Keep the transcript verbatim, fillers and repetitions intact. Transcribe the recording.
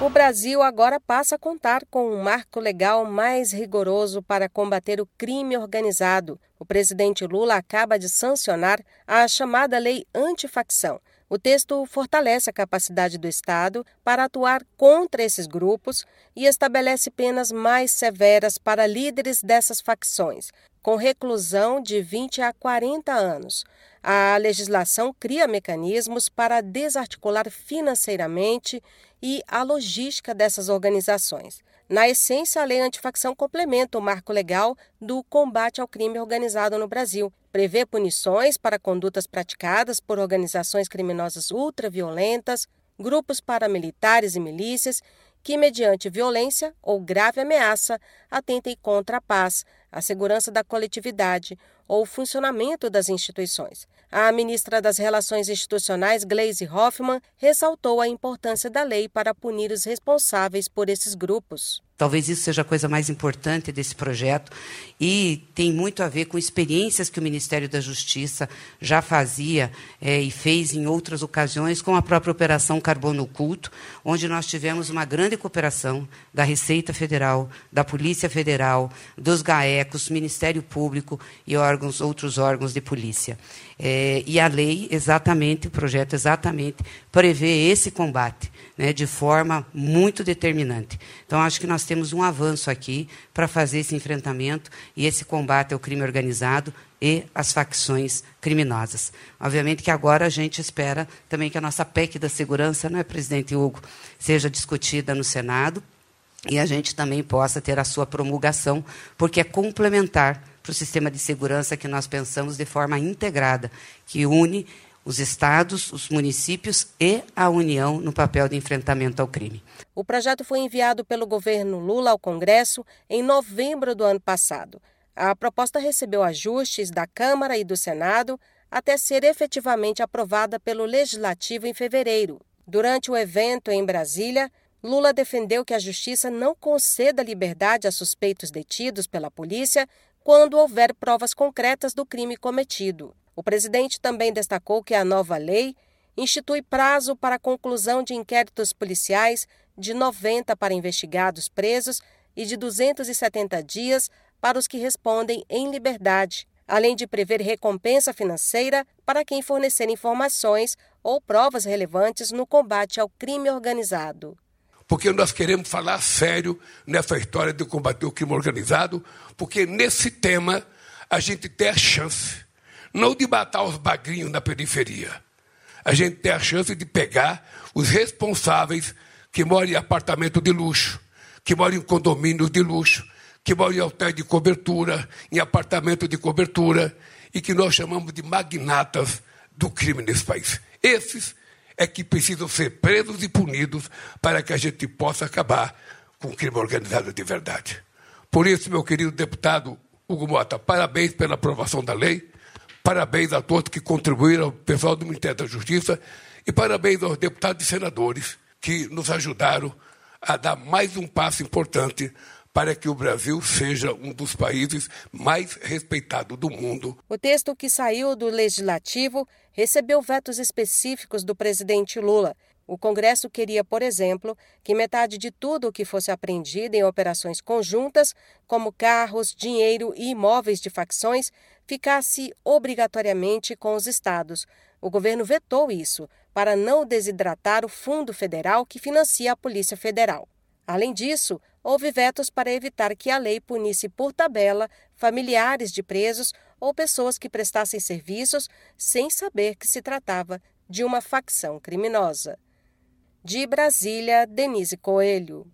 O Brasil agora passa a contar com um marco legal mais rigoroso para combater o crime organizado. O presidente Lula acaba de sancionar a chamada Lei Antifacção. O texto fortalece a capacidade do Estado para atuar contra esses grupos e estabelece penas mais severas para líderes dessas facções, com reclusão de vinte a quarenta anos. A legislação cria mecanismos para desarticular financeiramente e a logística dessas organizações. Na essência, a Lei Antifacção complementa o marco legal do combate ao crime organizado no Brasil. Prevê punições para condutas praticadas por organizações criminosas ultraviolentas, grupos paramilitares e milícias que, mediante violência ou grave ameaça, atentem contra a paz, a segurança da coletividade ou o funcionamento das instituições. A ministra das Relações Institucionais, Gleisi Hoffmann, ressaltou a importância da lei para punir os responsáveis por esses grupos. Talvez isso seja a coisa mais importante desse projeto e tem muito a ver com experiências que o Ministério da Justiça já fazia é, e fez em outras ocasiões com a própria Operação Carbono Oculto, onde nós tivemos uma grande cooperação da Receita Federal, da Polícia Federal, dos GAECOS, Ministério Público e órgãos, outros órgãos de polícia. É, e a lei, exatamente, o projeto exatamente, prevê esse combate, né, de forma muito determinante. Então, acho que nós temos um avanço aqui para fazer esse enfrentamento e esse combate ao crime organizado e às facções criminosas. Obviamente que agora a gente espera também que a nossa P E C da segurança, não é, presidente Hugo, seja discutida no Senado e a gente também possa ter a sua promulgação, porque é complementar para o sistema de segurança que nós pensamos de forma integrada, que une os estados, os municípios e a União no papel de enfrentamento ao crime. O projeto foi enviado pelo governo Lula ao Congresso em novembro do ano passado. A proposta recebeu ajustes da Câmara e do Senado até ser efetivamente aprovada pelo Legislativo em fevereiro. Durante o evento em Brasília, Lula defendeu que a Justiça não conceda liberdade a suspeitos detidos pela polícia quando houver provas concretas do crime cometido. O presidente também destacou que a nova lei institui prazo para a conclusão de inquéritos policiais de noventa para investigados presos e de duzentos e setenta dias para os que respondem em liberdade, além de prever recompensa financeira para quem fornecer informações ou provas relevantes no combate ao crime organizado. Porque nós queremos falar sério nessa história de combater o crime organizado, porque nesse tema a gente tem a chance não de matar os bagrinhos na periferia. A gente tem a chance de pegar os responsáveis que moram em apartamento de luxo, que moram em condomínios de luxo, que moram em hotéis de cobertura, em apartamento de cobertura, e que nós chamamos de magnatas do crime nesse país. Esses é que precisam ser presos e punidos para que a gente possa acabar com o crime organizado de verdade. Por isso, meu querido deputado Hugo Mota, parabéns pela aprovação da lei. Parabéns a todos que contribuíram, ao pessoal do Ministério da Justiça, e parabéns aos deputados e senadores que nos ajudaram a dar mais um passo importante para que o Brasil seja um dos países mais respeitados do mundo. O texto que saiu do Legislativo recebeu vetos específicos do presidente Lula. O Congresso queria, por exemplo, que metade de tudo o que fosse apreendido em operações conjuntas, como carros, dinheiro e imóveis de facções, ficasse obrigatoriamente com os estados. O governo vetou isso para não desidratar o Fundo Federal que financia a Polícia Federal. Além disso, houve vetos para evitar que a lei punisse por tabela familiares de presos ou pessoas que prestassem serviços sem saber que se tratava de uma facção criminosa. De Brasília, Denise Coelho.